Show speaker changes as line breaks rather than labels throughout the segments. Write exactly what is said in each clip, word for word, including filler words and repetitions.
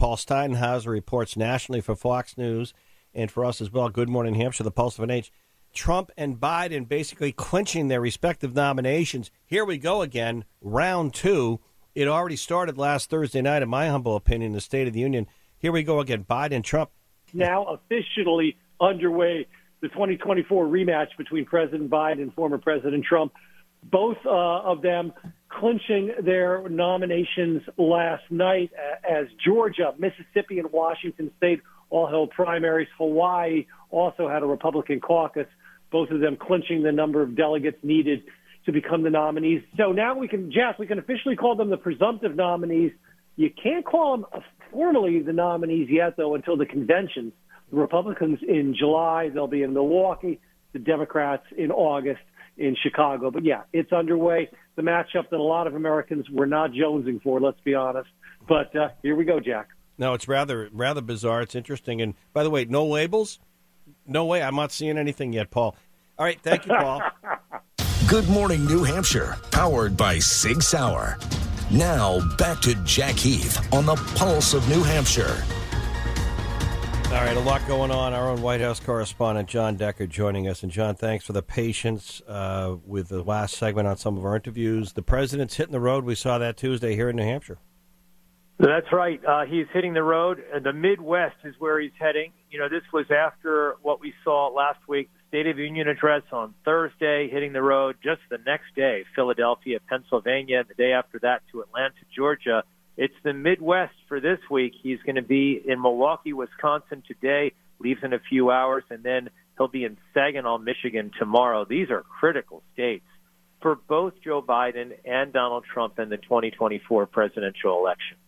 Paul Steinhauser reports nationally for Fox News and for us as well. Good Morning New Hampshire, the Pulse of an Age. Trump and Biden basically clinching their respective nominations. Here we go again, round two. It already started last Thursday night, in my humble opinion, the State of the Union. Here we go again, Biden, Trump.
Now officially underway, the twenty twenty-four rematch between President Biden and former President Trump. Both uh, of them clinching their nominations last night as Georgia, Mississippi, and Washington State all held primaries. Hawaii also had a Republican caucus, both of them clinching the number of delegates needed to become the nominees. So now we can, Jeff, we can officially call them the presumptive nominees. You can't call them formally the nominees yet, though, until the conventions. The Republicans in July, they'll be in Milwaukee, the Democrats in August in Chicago. But, yeah, it's underway. The matchup that a lot of Americans were not jonesing for, let's be honest. But uh, here we go, Jack.
No, it's rather rather bizarre. It's interesting. And, by the way, no labels? No way. I'm not seeing anything yet, Paul. All right. Thank you, Paul.
Good Morning New Hampshire, powered by Sig Sauer. Now, back to Jack Heath on the Pulse of New Hampshire.
All right, a lot going on. Our own White House correspondent, John Decker, joining us. And, John, thanks for the patience uh, with the last segment on some of our interviews. The president's hitting the road. We saw that Tuesday here in New Hampshire.
That's right. Uh, he's hitting the road. The Midwest is where he's heading. You know, this was after what we saw last week, the State of the Union address on Thursday, hitting the road just the next day, Philadelphia, Pennsylvania, and the day after that to Atlanta, Georgia. It's the Midwest for this week. He's going to be in Milwaukee, Wisconsin today, leaves in a few hours, and then he'll be in Saginaw, Michigan tomorrow. These are critical states for both Joe Biden and Donald Trump in the twenty twenty-four presidential election.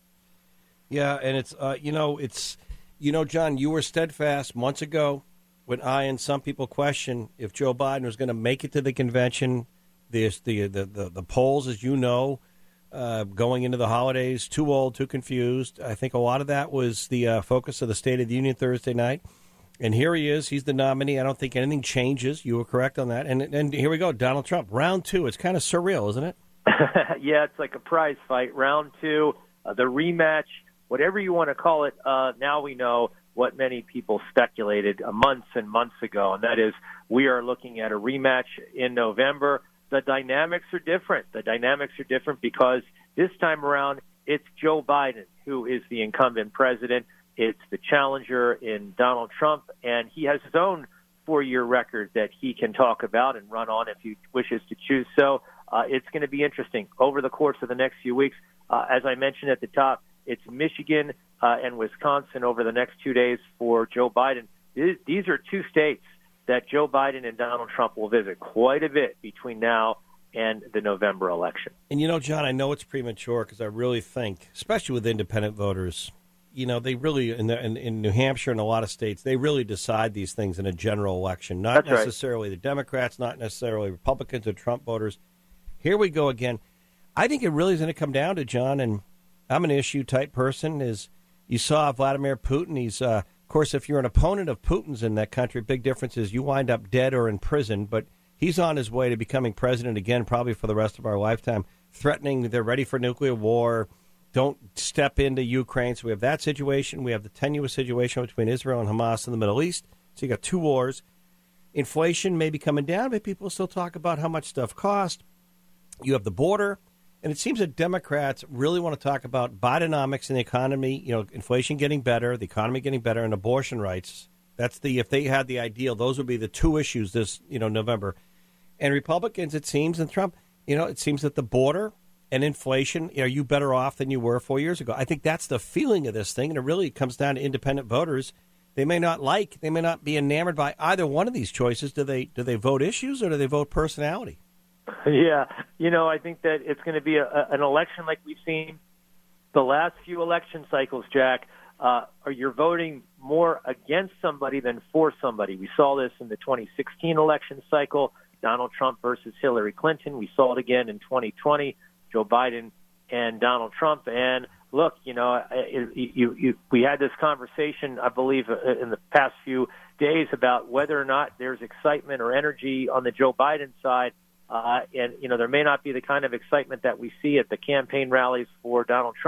Yeah, and it's, uh, you know, it's, you know, John, you were steadfast months ago when I and some people questioned if Joe Biden was going to make it to the convention. There's the, the, the, the polls, as you know, uh, going into the holidays, too old, too confused. I think a lot of that was the uh, focus of the State of the Union Thursday night. And here he is. He's the nominee. I don't think anything changes. You were correct on that. And, and here we go, Donald Trump, round two. It's kind of surreal, isn't it?
Yeah, it's like a prize fight. Round two, uh, the rematch. Whatever you want to call it, uh, now we know what many people speculated uh, months and months ago, and that is we are looking at a rematch in November. The dynamics are different. The dynamics are different because this time around it's Joe Biden who is the incumbent president. It's the challenger in Donald Trump, and he has his own four-year record that he can talk about and run on if he wishes to choose so. Uh, it's going to be interesting over the course of the next few weeks. Uh, as I mentioned at the top, it's Michigan uh, and Wisconsin over the next two days for Joe Biden. These are two states that Joe Biden and Donald Trump will visit quite a bit between now and the November election.
And, you know, John, I know it's premature because I really think, especially with independent voters, you know, they really, in, the, in, in New Hampshire and a lot of states, they really decide these things in a general election, not
That's
necessarily
right.
the Democrats, not necessarily Republicans or Trump voters. Here we go again. I think it really is going to come down to, John, and I'm an issue-type person, is you saw Vladimir Putin. He's, uh, of course, if you're an opponent of Putin's in that country, big difference is you wind up dead or in prison. But he's on his way to becoming president again, probably for the rest of our lifetime, threatening they're ready for nuclear war, don't step into Ukraine. So we have that situation. We have the tenuous situation between Israel and Hamas in the Middle East. So you got two wars. Inflation may be coming down, but people still talk about how much stuff costs. You have the border. And it seems that Democrats really want to talk about Bidenomics and the economy, you know, inflation getting better, the economy getting better, and abortion rights. That's the, if they had the ideal, those would be the two issues this, you know, November. And Republicans, it seems, and Trump, you know, it seems that the border and inflation, are you better off than you were four years ago? I think that's the feeling of this thing, and it really comes down to independent voters. They may not like, they may not be enamored by either one of these choices. Do they, do they vote issues or do they vote personality?
Yeah, you know, I think that it's going to be a, a, an election like we've seen the last few election cycles, Jack. Uh, or you're voting more against somebody than for somebody. We saw this in the twenty sixteen election cycle, Donald Trump versus Hillary Clinton. We saw it again in twenty twenty, Joe Biden and Donald Trump. And look, you know, you, you, we had this conversation, I believe, in the past few days about whether or not there's excitement or energy on the Joe Biden side. Uh, and, you know, there may not be the kind of excitement that we see at the campaign rallies for Donald Trump.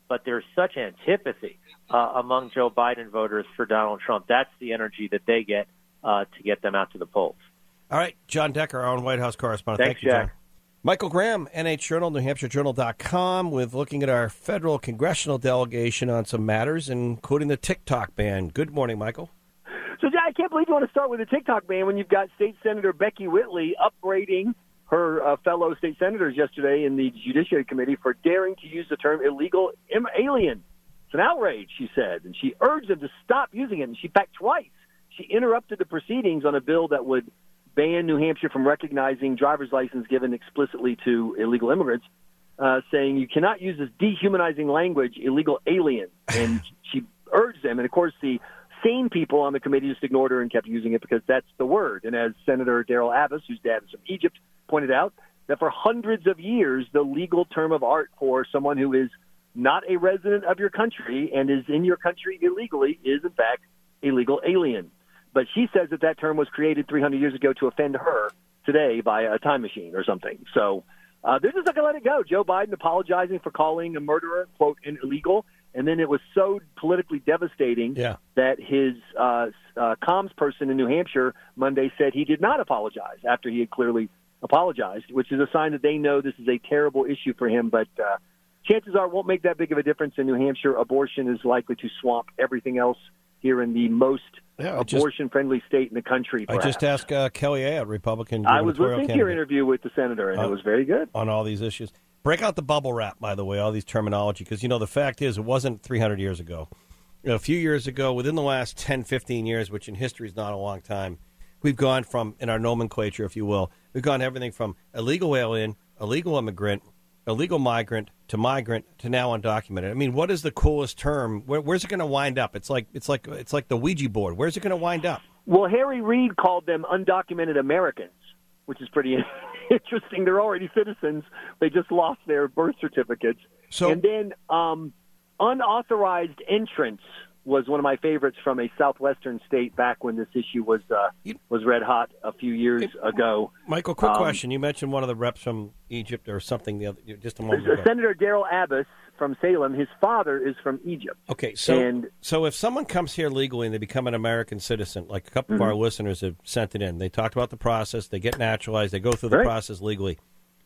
but there's such antipathy uh, among Joe Biden voters for Donald Trump. That's the energy that they get uh, to get them out to the polls.
All right, John Decker, our own White House correspondent.
Thanks,
Thank you, John.
Jack.
Michael Graham, N H Journal, New Hampshire Journal dot com, with looking at our federal congressional delegation on some matters, including the TikTok ban. Good morning, Michael.
So, Jack, I can't believe you want to start with the TikTok ban when you've got State Senator Becky Whitley upbraiding her uh, fellow state senators yesterday in the Judiciary Committee for daring to use the term illegal im- alien. It's an outrage, she said, and she urged them to stop using it. And she, in fact, twice, she interrupted the proceedings on a bill that would ban New Hampshire from recognizing driver's license given explicitly to illegal immigrants, uh, saying you cannot use this dehumanizing language, illegal alien. And she urged them, and of course the sane people on the committee just ignored her and kept using it because that's the word. And as Senator Daryl Abbas, whose dad is from Egypt, pointed out, that for hundreds of years, the legal term of art for someone who is not a resident of your country and is in your country illegally is, in fact, a legal alien. But she says that that term was created three hundred years ago to offend her today by a time machine or something. So uh, they're just not going to let it go. Joe Biden apologizing for calling a murderer, quote, an illegal. And then it was so politically devastating
yeah.
that his uh, uh, comms person in New Hampshire Monday said he did not apologize after he had clearly apologized, which is a sign that they know this is a terrible issue for him. But uh, chances are it won't make that big of a difference in New Hampshire. Abortion is likely to swamp everything else here in the most
yeah,
abortion-friendly state in the country, perhaps.
I just asked uh, Kelly Ayotte, Republican
I was
gubernatorial
listening
candidate,
to your interview with the senator, and
uh,
it was very good.
On all these issues. Break out the bubble wrap, by the way, all these terminology, because, you know, the fact is it wasn't three hundred years ago. You know, a few years ago, within the last ten, fifteen years, which in history is not a long time, we've gone from, in our nomenclature, if you will, we've gone everything from illegal alien, illegal immigrant, illegal migrant, to migrant, to now undocumented. I mean, what is the coolest term? Where, where's it going to wind up? It's like it's like it's like the Ouija board. Where's it going to wind up?
Well, Harry Reid called them undocumented Americans, which is pretty interesting. They're already citizens. They just lost their birth certificates.
So,
and then um, unauthorized entrance was one of my favorites from a southwestern state back when this issue was uh,
you,
was red hot a few years
it,
ago.
Michael, quick
um,
question. You mentioned one of the reps from Egypt or something the other, just a moment ago.
Senator Daryl Abbas from Salem, his father is from Egypt.
Okay, so
and,
so if someone comes here legally and they become an American citizen, like a couple
mm-hmm.
of our listeners have sent it in, they talked about the process, they get naturalized, they go through the
right.
process legally.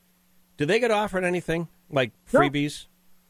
Do they get offered anything, like freebies?
No.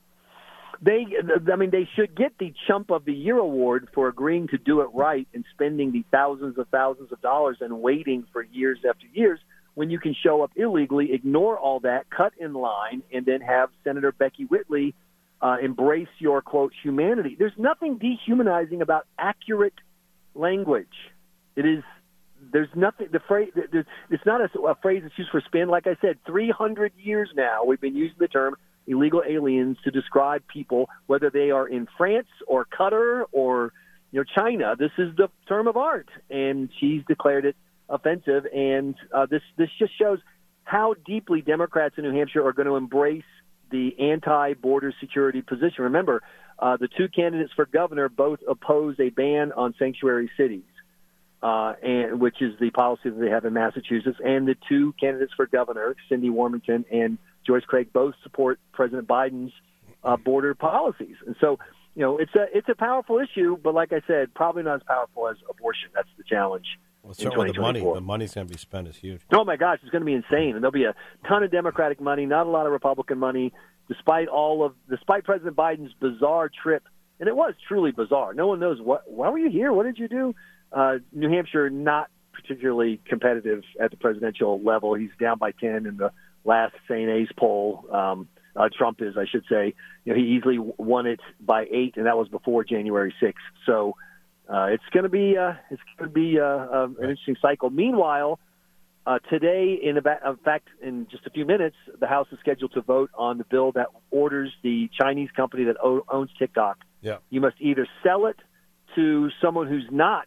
They, I mean, they should get the Chump of the Year award for agreeing to do it right and spending the thousands of thousands of dollars and waiting for years after years when you can show up illegally, ignore all that, cut in line, and then have Senator Becky Whitley uh, embrace your, quote, humanity. There's nothing dehumanizing about accurate language. It is, there's nothing, the phrase, it's not a, a phrase that's used for spin. Like I said, three hundred years now we've been using the term illegal aliens to describe people, whether they are in France or Qatar or you know China. This is the term of art, and she's declared it offensive. And uh, this this just shows how deeply Democrats in New Hampshire are going to embrace the anti-border security position. Remember, uh, the two candidates for governor both oppose a ban on sanctuary cities, uh, and which is the policy that they have in Massachusetts. And the two candidates for governor, Cindy Warmington and Joyce Craig, both support President Biden's uh, border policies. And so, you know, it's a it's a powerful issue, but like I said, probably not as powerful as abortion. That's the challenge.
Well, certainly the money, the money's going to be spent is huge.
Oh, my gosh, it's going to be insane. And there'll be a ton of Democratic money, not a lot of Republican money, despite all of, despite President Biden's bizarre trip. And it was truly bizarre. No one knows, what. why were you here? What did you do? Uh, New Hampshire, not particularly competitive at the presidential level. He's down by ten in the last Saint A's poll. Um, uh, Trump is, I should say. You know, he easily won it by eight, and that was before January sixth. So uh, it's going to be uh, it's going to be uh, uh, an interesting cycle. Meanwhile, uh, today, in, about, in fact, in just a few minutes, the House is scheduled to vote on the bill that orders the Chinese company that o- owns TikTok.
Yeah. You
must either sell it to someone who's not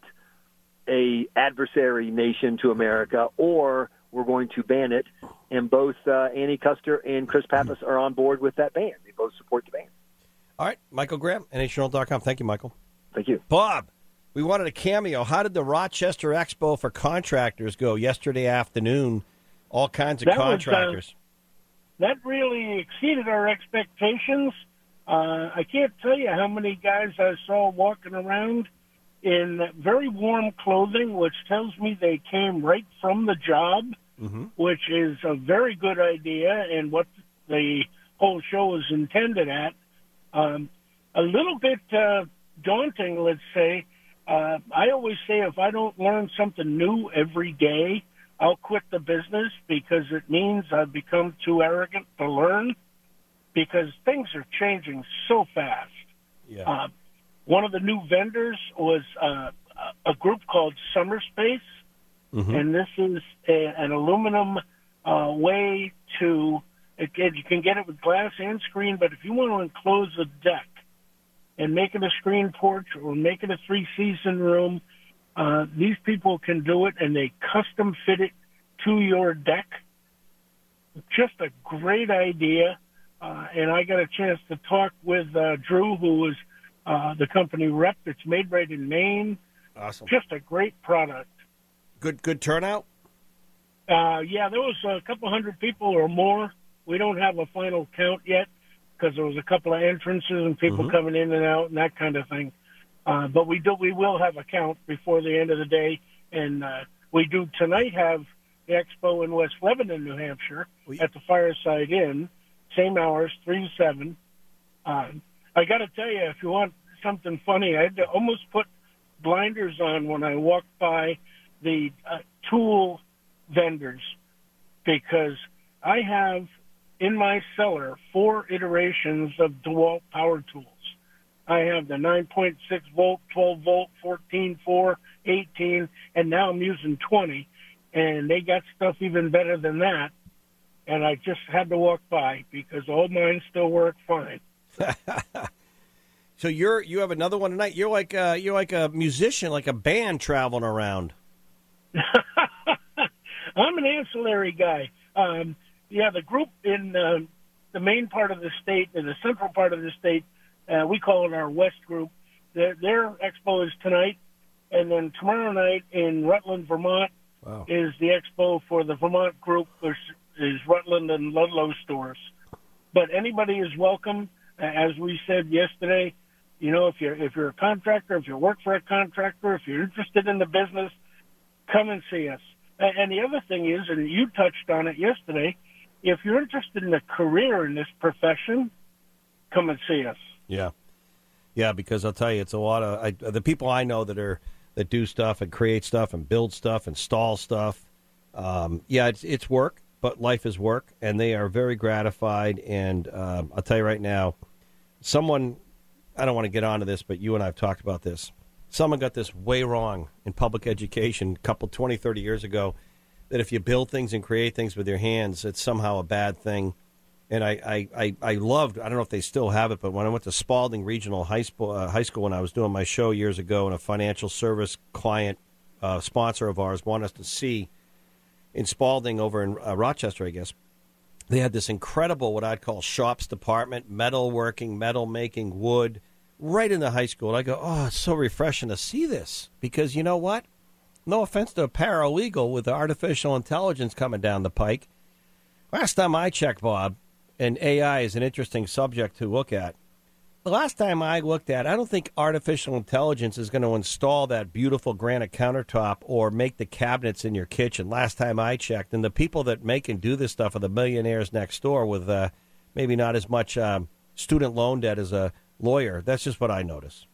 a adversary nation to America, or we're going to ban it. And both uh, Annie Kuster and Chris Pappas are on board with that ban. They both support the ban.
All right, Michael Graham, N H Journal dot com. Thank you, Michael.
Thank you.
Bob, we wanted a cameo. How did the Rochester Expo for Contractors go yesterday afternoon? All kinds of
that
contractors.
Was, uh, that really exceeded our expectations. Uh, I can't tell you how many guys I saw walking around in very warm clothing, which tells me they came right from the job, mm-hmm. which is a very good idea and what the whole show is intended at. Um, a little bit uh, daunting, let's say. Uh, I always say if I don't learn something new every day, I'll quit the business because it means I've become too arrogant to learn because things are changing so fast.
Yeah.
Uh, one of the new vendors was uh, a group called Summer Space, mm-hmm. and this is a, an aluminum uh, way to, again, you can get it with glass and screen, but if you want to enclose a deck and make it a screen porch or make it a three-season room, uh, these people can do it, and they custom fit it to your deck. Just a great idea. Uh, and I got a chance to talk with uh, Drew, who was uh, the company rep. It's made right in Maine.
Awesome.
Just a great product.
Good good turnout?
Uh, yeah, there was a couple hundred people or more. We don't have a final count yet because there was a couple of entrances and people mm-hmm. coming in and out and that kind of thing. Uh, but we do, we will have a count before the end of the day. And uh, we do tonight have the expo in West Lebanon, New Hampshire, we- at the Fireside Inn. Same hours, three to seven. Uh, I got to tell you, if you want something funny, I had to almost put blinders on when I walked by the uh, tool vendors because I have in my cellar four iterations of DeWalt power tools. I have the nine point six volt, twelve volt, fourteen four, eighteen, and now I'm using twenty, and they got stuff even better than that. And I just had to walk by because all mine still work fine.
So you're you have another one tonight. You're like uh, you're like a musician, like a band traveling around.
I'm an ancillary guy. Um, yeah, the group in uh, the main part of the state, in the central part of the state, uh, we call it our West Group. Their, their expo is tonight, and then tomorrow night in Rutland, Vermont, wow. is the expo for the Vermont group. There's is Rutland and Ludlow stores. But anybody is welcome. As we said yesterday, you know, if you're if you're a contractor, if you work for a contractor, if you're interested in the business, come and see us. And the other thing is, and you touched on it yesterday, if you're interested in a career in this profession, come and see us.
Yeah. Yeah, because I'll tell you, it's a lot of I, the people I know that are that do stuff and create stuff and build stuff, install stuff. Um, yeah, it's it's work. But life is work, and they are very gratified. And um, I'll tell you right now, someone, I don't want to get onto this, but you and I have talked about this. Someone got this way wrong in public education a couple, twenty, thirty years ago, that if you build things and create things with your hands, it's somehow a bad thing. And I, I, I, I loved, I don't know if they still have it, but when I went to Spalding Regional High School, uh, high school when I was doing my show years ago, and a financial service client, uh, sponsor of ours, wanted us to see in Spalding over in uh, Rochester, I guess, they had this incredible, what I'd call shops department, metalworking, metal making, wood, right in the high school. And I go, oh, it's so refreshing to see this because you know what? No offense to a paralegal with artificial intelligence coming down the pike. Last time I checked, Bob, and A I is an interesting subject to look at. The last time I looked at, I don't think artificial intelligence is going to install that beautiful granite countertop or make the cabinets in your kitchen. Last time I checked, and the people that make and do this stuff are the millionaires next door with uh, maybe not as much um, student loan debt as a lawyer. That's just what I notice.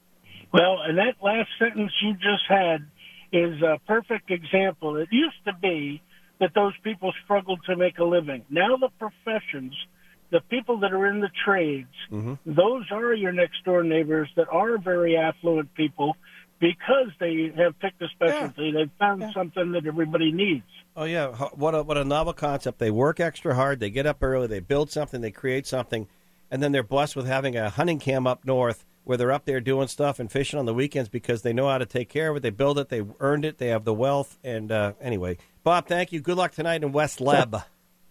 Well, and that last sentence you just had is a perfect example. It used to be that those people struggled to make a living. Now the professions, the people that are in the trades, mm-hmm. those are your next-door neighbors that are very affluent people because they have picked a specialty. Yeah. They've found yeah. something that everybody needs.
Oh, yeah. What a, what a novel concept. They work extra hard. They get up early. They build something. They create something. And then they're blessed with having a hunting camp up north where they're up there doing stuff and fishing on the weekends because they know how to take care of it. They build it. They earned it. They have the wealth. And uh, anyway, Bob, thank you. Good luck tonight in West Leb.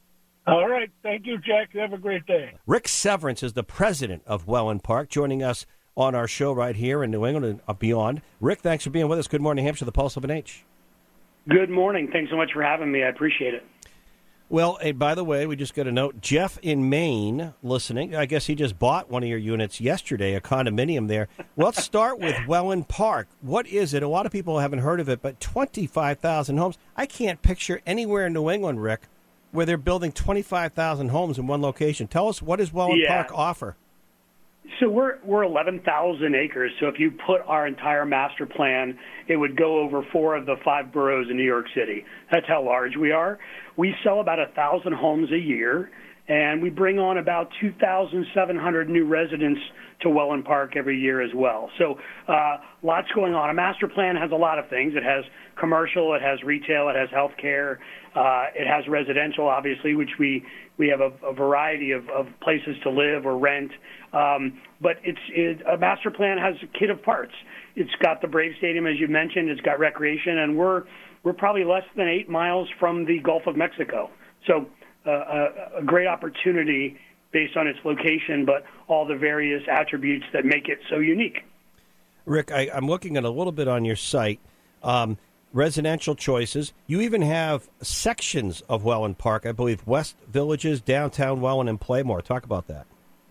All right. Thank you, Jack. You have a great day.
Rick Severance is the president of Welland Park, joining us on our show right here in New England and beyond. Rick, thanks for being with us. Good morning, Hampshire, the Pulse of an H.
Good morning. Thanks so much for having me. I appreciate it.
Well, hey, by the way, we just got a note. Jeff in Maine listening. I guess he just bought one of your units yesterday, a condominium there. Well, let's start with Welland Park. What is it? A lot of people haven't heard of it, but twenty-five thousand homes. I can't picture anywhere in New England, Rick, where they're building twenty-five thousand homes in one location. Tell us, what does Welland
yeah.
Park offer?
So we're we're eleven thousand acres. So if you put our entire master plan, it would go over four of the five boroughs in New York City. That's how large we are. We sell about a thousand homes a year, and we bring on about two thousand seven hundred new residents to Welland Park every year as well. So uh, lots going on. A master plan has a lot of things. It has commercial, it has retail, it has healthcare, uh, it has residential, obviously, which we we have a, a variety of, of places to live or rent. Um, but it's it, a master plan has a kit of parts. It's got the Brave Stadium, as you mentioned. It's got recreation, and we're we're probably less than eight miles from the Gulf of Mexico. So uh, a, a great opportunity based on its location, but all the various attributes that make it so unique.
Rick, I, I'm looking at a little bit on your site. Um, residential choices. You even have sections of Welland Park, I believe, West Villages, Downtown Welland, and Playmore. Talk about that.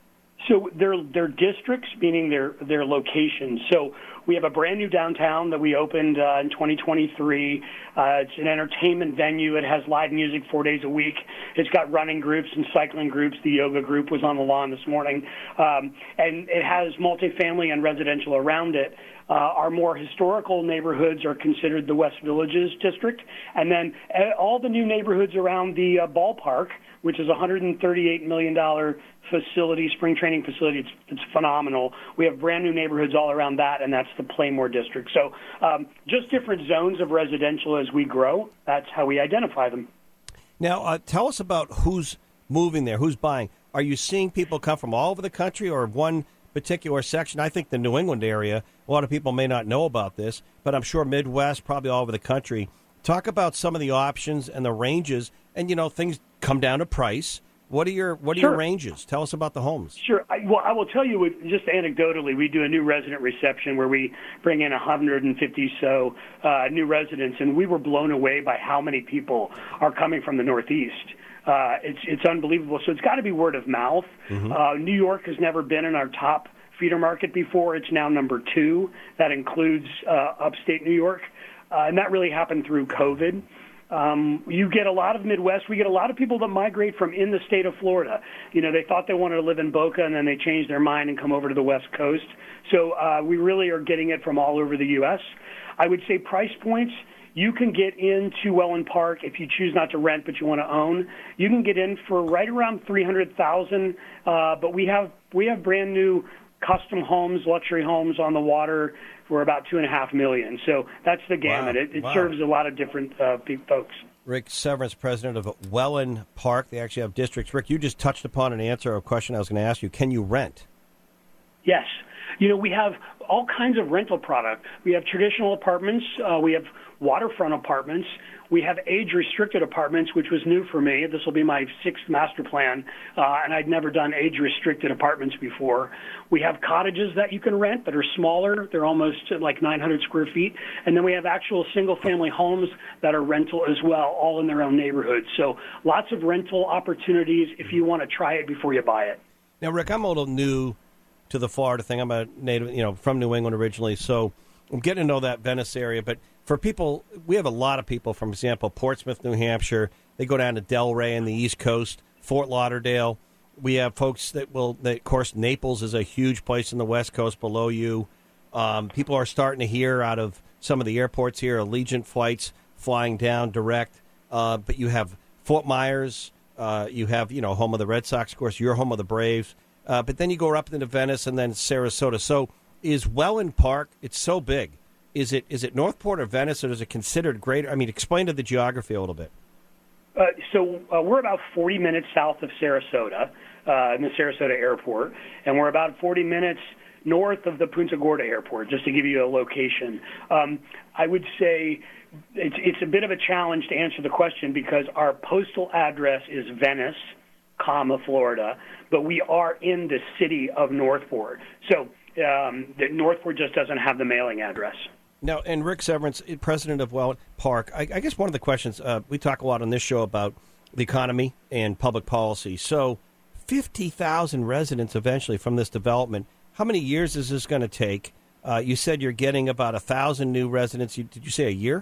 So they're, they're districts, meaning they're, they're locations. So we have a brand new downtown that we opened uh, in twenty twenty-three. Uh, it's an entertainment venue. It has live music four days a week. It's got running groups and cycling groups. The yoga group was on the lawn this morning. Um, and it has multifamily and residential around it. Uh, our more historical neighborhoods are considered the West Villages district. And then uh, all the new neighborhoods around the uh, ballpark, which is a one hundred thirty-eight million dollars facility, spring training facility. It's, it's phenomenal. We have brand new neighborhoods all around that, and that's the Playmore district. So um, just different zones of residential as we grow. That's how we identify them.
Now, uh, tell us about who's moving there, who's buying. Are you seeing people come from all over the country or one particular section? I think the New England area, a lot of people may not know about this, but I'm sure Midwest, probably all over the country. Talk about some of the options and the ranges, and, you know, things come down to price. What are your what are
Sure.
your ranges? Tell us about the homes.
Sure. I, well, I will tell you, just anecdotally, we do a new resident reception where we bring in one hundred fifty so uh, new residents, and we were blown away by how many people are coming from the Northeast. Uh, it's it's unbelievable. So it's got to be word of mouth. Mm-hmm. Uh, New York has never been in our top feeder market before. It's now number two. That includes uh, upstate New York, uh, and that really happened through COVID. Um, you get a lot of Midwest. We get a lot of people that migrate from in the state of Florida. You know, they thought they wanted to live in Boca, and then they changed their mind and come over to the West Coast. So uh, we really are getting it from all over the U S. I would say price points, you can get into Welland Park if you choose not to rent but you want to own. You can get in for right around three hundred thousand dollars, uh, but we have we have brand new custom homes, luxury homes on the water for about two and a half million. So that's the gamut.
Wow.
It, it
wow.
serves a lot of different uh, folks.
Rick Severance, president of Welland Park. They actually have districts. Rick, you just touched upon an answer, a question I was going to ask you. Can you rent?
Yes. You know, we have all kinds of rental product. We have traditional apartments. Uh, we have waterfront apartments. We have age-restricted apartments, which was new for me. This will be my sixth master plan, uh, and I'd never done age-restricted apartments before. We have cottages that you can rent that are smaller. They're almost like nine hundred square feet. And then we have actual single-family homes that are rental as well, all in their own neighborhoods. So lots of rental opportunities if you want to try it before you buy it.
Now, Rick, I'm a little new to the Florida thing. I'm a native, you know, from New England originally, so I'm getting to know that Venice area. But for people, we have a lot of people, for example, Portsmouth, New Hampshire. They go down to Delray in the East Coast, Fort Lauderdale. We have folks that will, that, of course, Naples is a huge place in the West Coast below you. Um, people are starting to hear out of some of the airports here, Allegiant flights flying down direct. Uh, but you have Fort Myers. Uh, you have, you know, home of the Red Sox, of course, your home of the Braves. Uh, but then you go up into Venice and then Sarasota. So is Welland Park, it's so big. Is it is it Northport or Venice, or is it considered greater? I mean, explain to the geography a little bit.
Uh, so uh, we're about forty minutes south of Sarasota, uh, in the Sarasota airport, and we're about forty minutes north of the Punta Gorda airport, just to give you a location. Um, I would say it's, it's a bit of a challenge to answer the question because our postal address is Venice, comma, Florida, but we are in the city of Northport. So um, the Northport just doesn't have the mailing address.
Now, and Rick Severance, president of Welland Park, I, I guess one of the questions, uh, we talk a lot on this show about the economy and public policy. So fifty thousand residents eventually from this development. How many years is this going to take? Uh, you said you're getting about one thousand new residents. You, did you say a year?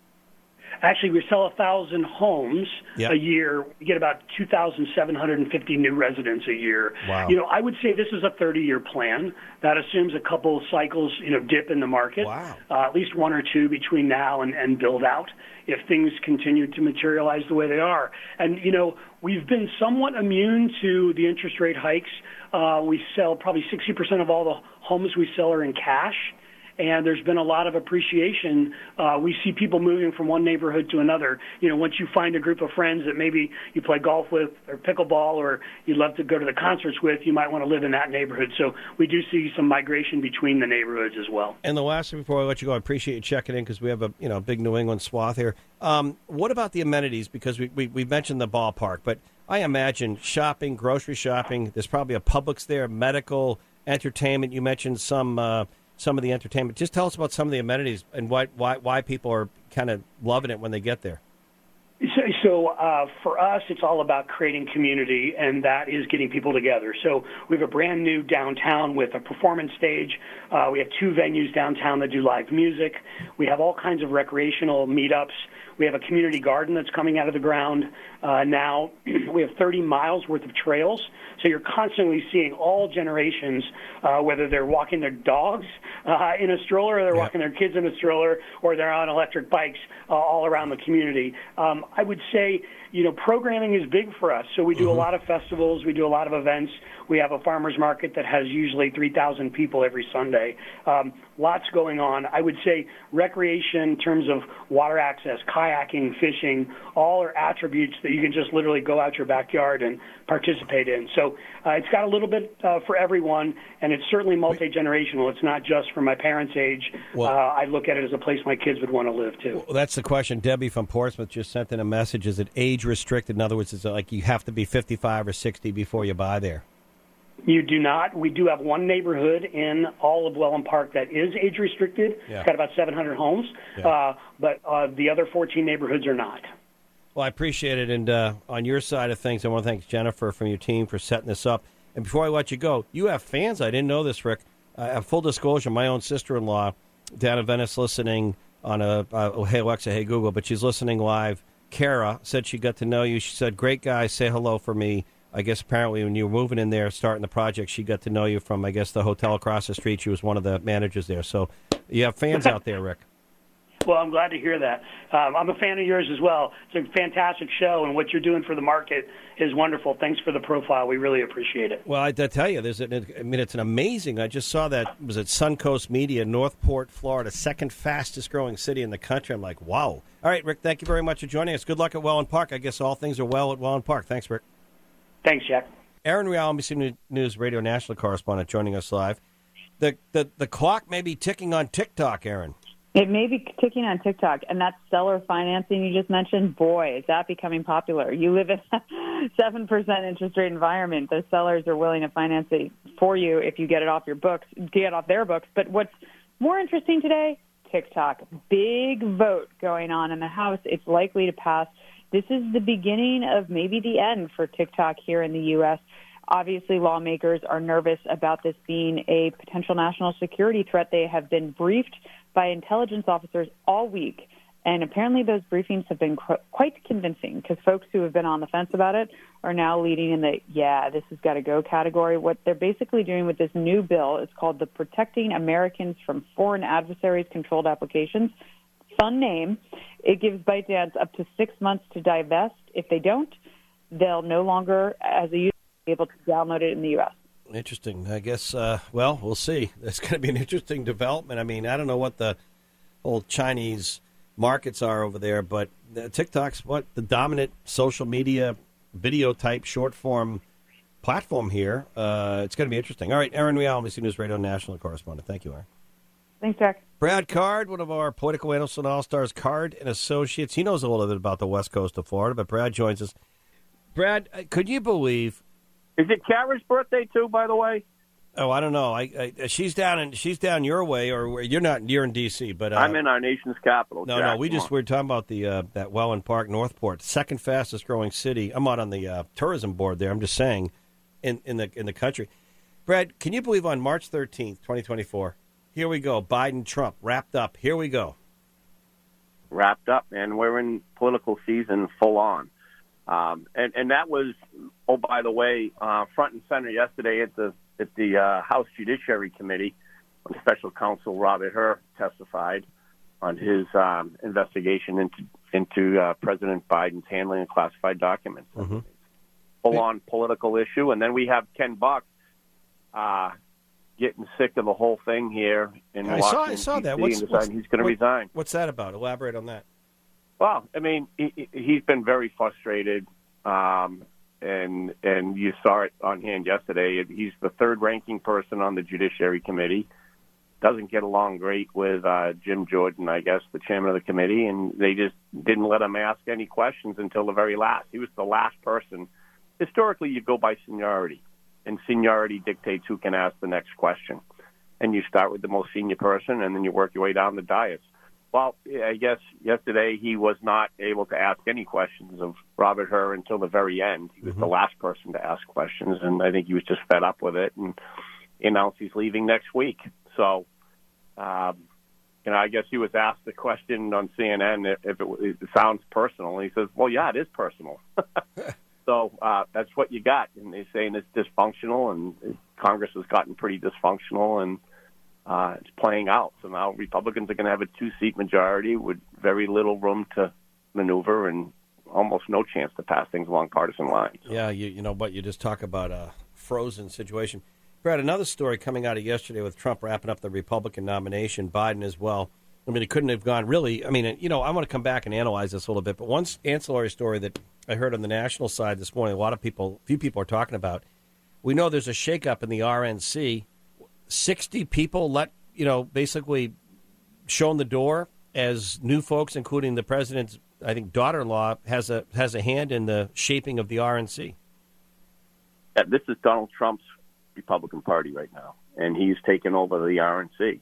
Actually, we sell one thousand homes
yep.
a year. We get about two thousand seven hundred fifty new residents a year.
Wow.
You know, I would say this is a thirty-year plan. That assumes a couple of cycles, you know, dip in the market.
Wow.
Uh, at least one or two between now and, and build out if things continue to materialize the way they are. And, you know, we've been somewhat immune to the interest rate hikes. Uh, we sell probably sixty percent of all the homes we sell are in cash. And there's been a lot of appreciation. Uh, we see people moving from one neighborhood to another. You know, once you find a group of friends that maybe you play golf with or pickleball or you'd love to go to the concerts with, you might want to live in that neighborhood. So we do see some migration between the neighborhoods as well.
And the last thing before I let you go, I appreciate you checking in because we have a you know big New England swath here. Um, what about the amenities? Because we, we, we mentioned the ballpark, but I imagine shopping, grocery shopping, there's probably a Publix there, medical, entertainment. You mentioned some uh, some of the entertainment. Just tell us about some of the amenities and why why, why people are kind of loving it when they get there.
So, so uh, for us, it's all about creating community, and that is getting people together. So we have a brand new downtown with a performance stage. Uh, we have two venues downtown that do live music. We have all kinds of recreational meetups. We have a community garden that's coming out of the ground uh, now. We have thirty miles worth of trails. So you're constantly seeing all generations, uh, whether they're walking their dogs uh, in a stroller, or they're
yeah.
walking their kids in a stroller, or they're on electric bikes uh, all around the community. Um, I would say, you know, programming is big for us. So we do mm-hmm. a lot of festivals. We do a lot of events. We have a farmer's market that has usually three thousand people every Sunday. Um, lots going on. I would say recreation in terms of water access, kayaking, fishing, all are attributes that you can just literally go out your backyard and participate in. So uh, it's got a little bit uh, for everyone, and it's certainly multi-generational. It's not just for my parents' age.
Well,
uh, I look at it as a place my kids would want to live, too.
Well, that's the question. Debbie from Portsmouth just sent in a message. Is it age-restricted? In other words, is it like you have to be fifty-five or sixty before you buy there?
You do not. We do have one neighborhood in all of Welland Park that is age-restricted.
Yeah.
It's got about seven hundred homes,
yeah.
uh, but uh, the other fourteen neighborhoods are not.
Well, I appreciate it. And uh, on your side of things, I want to thank Jennifer from your team for setting this up. And before I let you go, you have fans. I didn't know this, Rick. Uh, full disclosure, my own sister-in-law down in Venice listening on a, uh, oh, hey, Alexa, hey, Google, but she's listening live. Kara said she got to know you. She said, great guy, say hello for me. I guess apparently when you were moving in there, starting the project, she got to know you from, I guess, the hotel across the street. She was one of the managers there. So you have fans out there, Rick.
Well, I'm glad to hear that. Um, I'm a fan of yours as well. It's a fantastic show, and what you're doing for the market is wonderful. Thanks for the profile. We really appreciate it.
Well, I, I tell you, there's an, I mean, it's an amazing. I just saw that, was it Suncoast Media, Northport, Florida, second fastest growing city in the country. I'm like, wow. All right, Rick, thank you very much for joining us. Good luck at Welland Park. I guess all things are well at Welland Park. Thanks, Rick.
Thanks, Jack.
Aaron Real, N B C News Radio national correspondent, joining us live. The, the the clock may be ticking on TikTok, Aaron.
It may be ticking on TikTok, and that seller financing you just mentioned, boy, is that becoming popular. You live in a seven percent interest rate environment. Those sellers are willing to finance it for you if you get it off your books, get off their books. But what's more interesting today, TikTok. Big vote going on in the House. It's likely to pass. This is the beginning of maybe the end for TikTok here in the U S Obviously, lawmakers are nervous about this being a potential national security threat. They have been briefed by intelligence officers all week, and apparently those briefings have been qu- quite convincing because folks who have been on the fence about it are now leading in the, yeah, this has got to go category. What they're basically doing with this new bill is called the Protecting Americans from Foreign Adversaries Controlled Applications. Fun name. It gives ByteDance up to six months to divest. If they don't, they'll no longer, as a user, be able to download it in the U S.
Interesting. I guess, uh, well, we'll see. It's going to be an interesting development. I mean, I don't know what the old Chinese markets are over there, but TikTok's what the dominant social media video type short form platform here. Uh, it's going to be interesting. All right, Aaron Real, N B C News Radio national correspondent. Thank you, Aaron.
Thanks, Jack.
Brad Card, one of our political analysts and All-Stars, Card and Associates. He knows a little bit about the west coast of Florida, but Brad joins us. Brad, could you believe...
Is it Kara's birthday, too, by the way?
Oh, I don't know. I, I she's down in she's down your way, or you're not. You're in D C, but uh,
I'm in our nation's capital.
No,
Jack,
no. We just
on.
we were talking about the uh, that Welland Park, Northport, second fastest growing city. I'm out on the uh, tourism board there. I'm just saying, in in the in the country. Brad, can you believe on March thirteenth, twenty twenty-four? Here we go. Biden, Trump, wrapped up. Here we go.
Wrapped up, and we're in political season full on. Um, and and that was, oh by the way, uh, front and center yesterday at the. At the uh, House Judiciary Committee, when Special Counsel Robert Hur testified on his um, investigation into into uh, President Biden's handling of classified documents.
Mm-hmm.
Full-on political issue. And then we have Ken Buck uh, getting sick of the whole thing here in
I
Washington,
saw, I saw that. What's,
and
what's,
he's going to
what,
resign.
What's that about? Elaborate on that.
Well, I mean, he, he's been very frustrated. Um, And and you saw it on hand yesterday. He's the third-ranking person on the Judiciary Committee. Doesn't get along great with uh, Jim Jordan, I guess, the chairman of the committee, and they just didn't let him ask any questions until the very last. He was the last person. Historically, you go by seniority, and seniority dictates who can ask the next question. And you start with the most senior person, and then you work your way down the dais. Well, I guess yesterday he was not able to ask any questions of Robert Hur until the very end. He was mm-hmm. the last person to ask questions, and I think he was just fed up with it and announced he's leaving next week. So, um, you know, I guess he was asked the question on C N N if it, it sounds personal, and he says, well, yeah, it is personal. So uh, that's what you got, and they're saying it's dysfunctional, and Congress has gotten pretty dysfunctional, and Uh, it's playing out. So now Republicans are going to have a two-seat majority with very little room to maneuver and almost no chance to pass things along partisan lines.
Yeah, you, you know what? You just talk about a frozen situation. Brad, another story coming out of yesterday with Trump wrapping up the Republican nomination, Biden as well. I mean, it couldn't have gone really. I mean, you know, I want to come back and analyze this a little bit, but one ancillary story that I heard on the national side this morning, a lot of people, few people are talking about, we know there's a shakeup in the R N C. sixty people let, you know, basically shown the door as new folks, including the president's, I think, daughter-in-law, has a has a hand in the shaping of the R N C.
Yeah, this is Donald Trump's Republican Party right now, and he's taken over the R N C.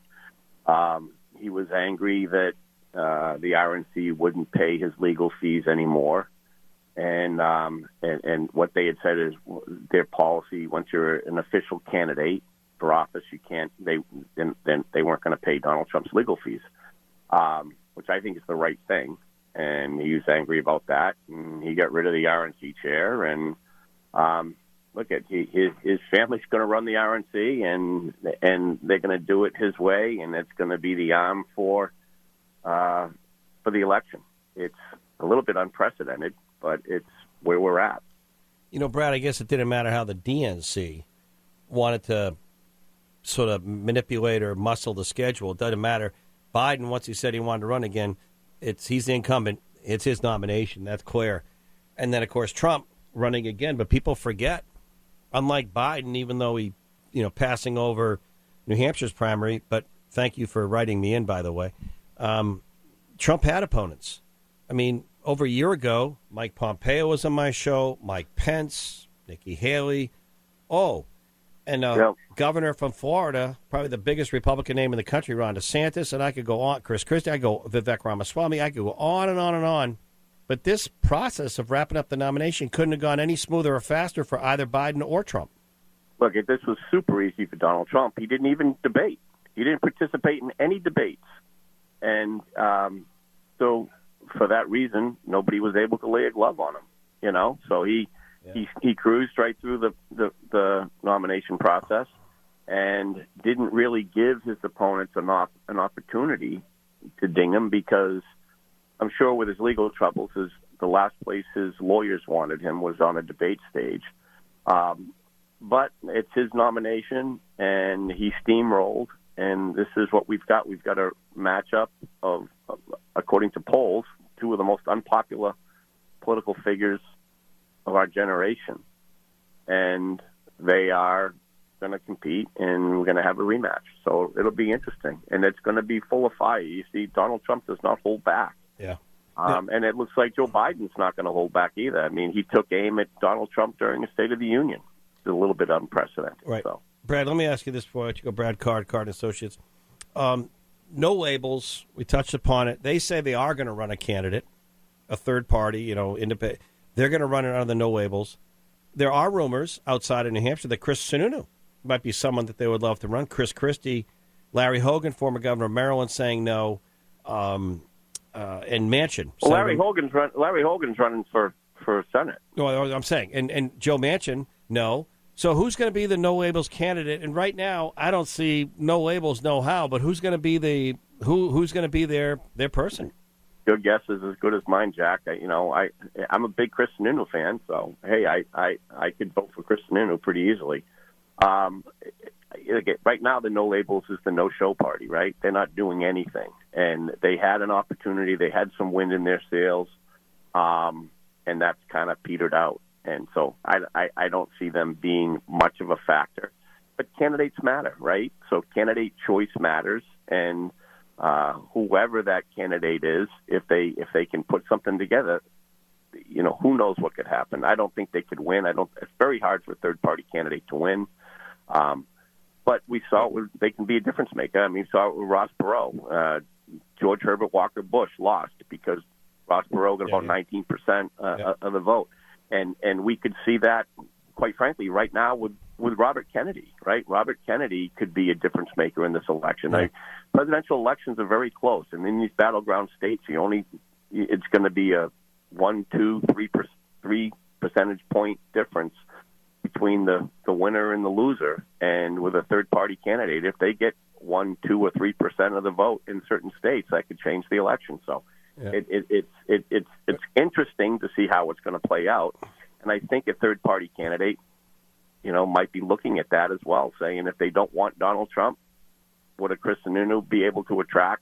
Um, he was angry that uh, the R N C wouldn't pay his legal fees anymore. And, um, and and what they had said is their policy, once you're an official candidate for office, you can't. They then, then they weren't going to pay Donald Trump's legal fees, um, which I think is the right thing. And he was angry about that, and he got rid of the R N C chair. And um, look at he, his his family's going to run the R N C, and and they're going to do it his way, and it's going to be the arm for uh, for the election. It's a little bit unprecedented, but it's where we're at.
You know, Brad, I guess it didn't matter how the D N C wanted to sort of manipulate or muscle the schedule. It doesn't matter. Biden, once he said he wanted to run again, it's he's the incumbent. It's his nomination. That's clear. And then, of course, Trump running again. But people forget, unlike Biden, even though he, you know, passing over New Hampshire's primary, but thank you for writing me in, by the way, um, Trump had opponents. I mean, over a year ago, Mike Pompeo was on my show, Mike Pence, Nikki Haley. Oh, and uh,
yep.
Governor from Florida, probably the biggest Republican name in the country, Ron DeSantis, and I could go on, Chris Christie, I could go Vivek Ramaswamy, I could go on and on and on. But this process of wrapping up the nomination couldn't have gone any smoother or faster for either Biden or Trump.
Look, this was super easy for Donald Trump. He didn't even debate. He didn't participate in any debates. And um, so for that reason, nobody was able to lay a glove on him, you know? So he yeah. he, he cruised right through the, the, the nomination process and didn't really give his opponents an, op- an opportunity to ding him, because I'm sure with his legal troubles, his, the last place his lawyers wanted him was on a debate stage. Um, but it's his nomination, and he steamrolled, and this is what we've got. We've got a matchup of, of according to polls, two of the most unpopular political figures of our generation. And they are going to compete, and we're going to have a rematch. So it'll be interesting, and it's going to be full of fire. You see, Donald Trump does not hold back.
Yeah.
Um,
yeah.
And it looks like Joe Biden's not going to hold back either. I mean, he took aim at Donald Trump during the State of the Union. It's a little bit unprecedented.
Right.
So.
Brad, let me ask you this before I let you go. Brad Card, Card and Associates. Um, no labels. We touched upon it. They say they are going to run a candidate, a third party, you know, independent. They're going to run it under the no labels. There are rumors outside of New Hampshire that Chris Sununu might be someone that they would love to run. Chris Christie, Larry Hogan, former governor of Maryland, saying no, um, uh, and Manchin.
Well, Larry Hogan's run, Larry Hogan's running for, for Senate.
No, I'm saying, and and Joe Manchin, no. So who's going to be the no labels candidate? And right now, I don't see no labels, no how. But who's going to be the who? Who's going to be their their person?
Your guess is as good as mine, Jack. I, you know, I I'm a big Chris Sununu fan, so hey, I I, I could vote for Chris Sununu pretty easily. Um, right now, the no labels is the no show party. Right? They're not doing anything, and they had an opportunity. They had some wind in their sails, um, and that's kind of petered out. And so I, I, I don't see them being much of a factor. But candidates matter, right? So candidate choice matters, and uh, whoever that candidate is, if they if they can put something together, you know, who knows what could happen. I don't think they could win. I don't. It's very hard for a third-party candidate to win. Um, but we saw it with, they can be a difference maker. I mean, we saw it with Ross Perot. Uh, George Herbert Walker Bush lost because Ross Perot got about nineteen percent uh, yeah. of the vote. And and we could see that, quite frankly, right now with, with Robert Kennedy, right? Robert Kennedy could be a difference maker in this election. Yeah. I, presidential elections are very close, and in these battleground states, you only it's going to be a one, two, three, per, three percentage point difference between the, the winner and the loser. And with a third party candidate, if they get one, two, or three percent of the vote in certain states, that could change the election. So. Yeah. It, it, it, it, it's it's interesting to see how it's going to play out, and I think a third-party candidate, you know, might be looking at that as well, saying if they don't want Donald Trump, would a Chris Sununu be able to attract?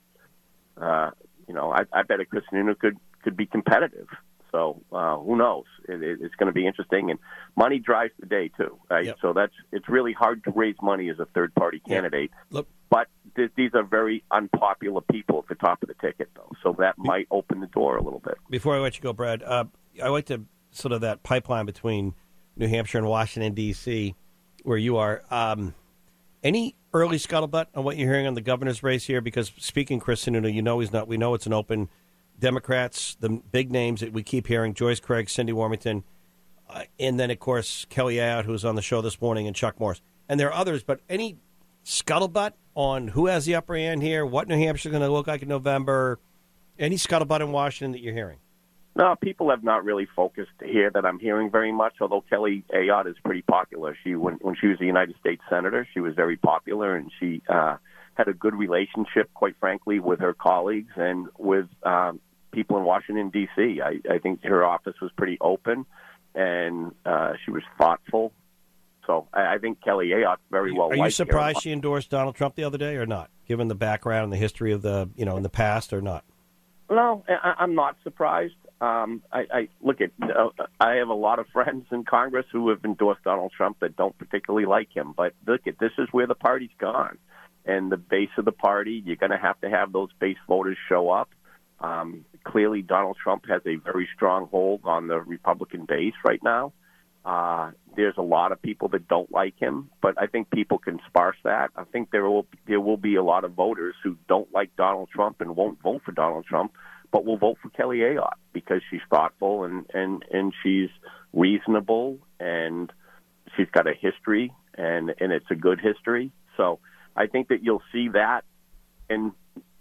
Uh, you know, I, I bet a Chris Sununu could could be competitive. So uh, who knows? It, it, it's going to be interesting, and money drives the day too. Right? Yep. So that's it's really hard to raise money as a third-party candidate. Yep. Look. But th- these are very unpopular people at the top of the ticket, though. So that might open the door a little bit.
Before I let you go, Brad, uh, I like to sort of that pipeline between New Hampshire and Washington, D C, where you are. Um, any early scuttlebutt on what you're hearing on the governor's race here? Because speaking Chris Sununu, you know he's not. We know it's an open. Democrats, the big names that we keep hearing, Joyce Craig, Cindy Warmington, uh, and then, of course, Kelly Ayotte, who was on the show this morning, and Chuck Morris. And there are others, but any scuttlebutt on who has the upper hand here, what New Hampshire is going to look like in November, any scuttlebutt in Washington that you're hearing?
No, people have not really focused here that I'm hearing very much, although Kelly Ayotte is pretty popular. She, when, when she was a United States Senator, she was very popular, and she uh, had a good relationship, quite frankly, with her colleagues and with um, people in Washington, D C. I, I think her office was pretty open, and uh, she was thoughtful. So I, I think Kelly Ayotte very well.
Are you surprised she endorsed Donald Trump the other day, or not? Given the background and the history of the, you know, in the past, or not?
No, I, I'm not surprised. Um, I, I look at. Uh, I have a lot of friends in Congress who have endorsed Donald Trump that don't particularly like him. But look at this is where the party's gone, and the base of the party. You're going to have to have those base voters show up. Um, clearly, Donald Trump has a very strong hold on the Republican base right now. Uh, there's a lot of people that don't like him, but I think people can sparse that. I think there will there will be a lot of voters who don't like Donald Trump and won't vote for Donald Trump, but will vote for Kelly Ayotte because she's thoughtful and, and, and she's reasonable and she's got a history and, and it's a good history. So I think that you'll see that in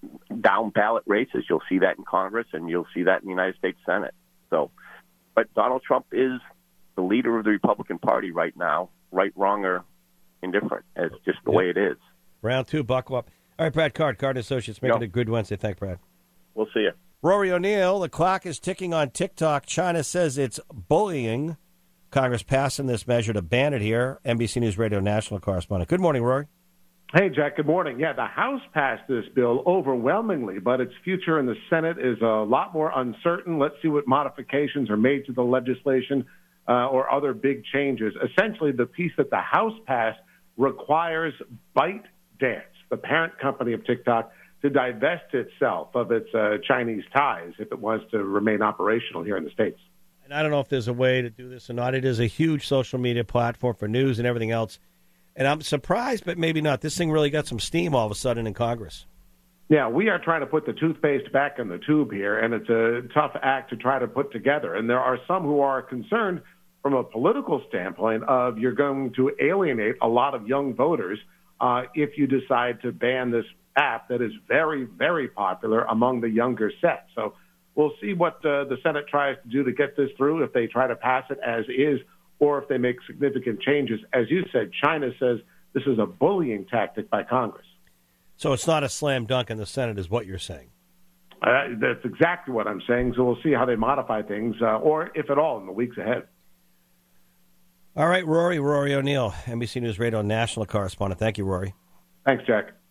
down ballot races. You'll see that in Congress and you'll see that in the United States Senate. So, but Donald Trump is the leader of the Republican Party right now, right, wrong, or indifferent. It's just the yep. way it is.
Round two, buckle up. All right, Brad Card, Card Associates, making yep. it a good Wednesday. Thank Brad.
We'll see you.
Rory O'Neill, the clock is ticking on TikTok. China says it's bullying. Congress passing this measure to ban it here. N B C News Radio national correspondent. Good morning, Rory.
Hey, Jack, good morning. Yeah, the House passed this bill overwhelmingly, but its future in the Senate is a lot more uncertain. Let's see what modifications are made to the legislation. Uh, or other big changes. Essentially, the piece that the House passed requires ByteDance, the parent company of TikTok, to divest itself of its uh, Chinese ties if it wants to remain operational here in the States.
And I don't know if there's a way to do this or not. It is a huge social media platform for news and everything else. And I'm surprised, but maybe not. This thing really got some steam all of a sudden in Congress.
Yeah, we are trying to put the toothpaste back in the tube here, and it's a tough act to try to put together. And there are some who are concerned from a political standpoint of you're going to alienate a lot of young voters uh, if you decide to ban this app that is very, very popular among the younger set. So we'll see what uh, the Senate tries to do to get this through, if they try to pass it as is, or if they make significant changes. As you said, China says this is a bullying tactic by Congress.
So it's not a slam dunk in the Senate is what you're saying.
Uh, that's exactly what I'm saying. So we'll see how they modify things, uh, or if at all, in the weeks ahead.
All right, Rory, Rory O'Neill, N B C News Radio national correspondent. Thank you, Rory.
Thanks, Jack.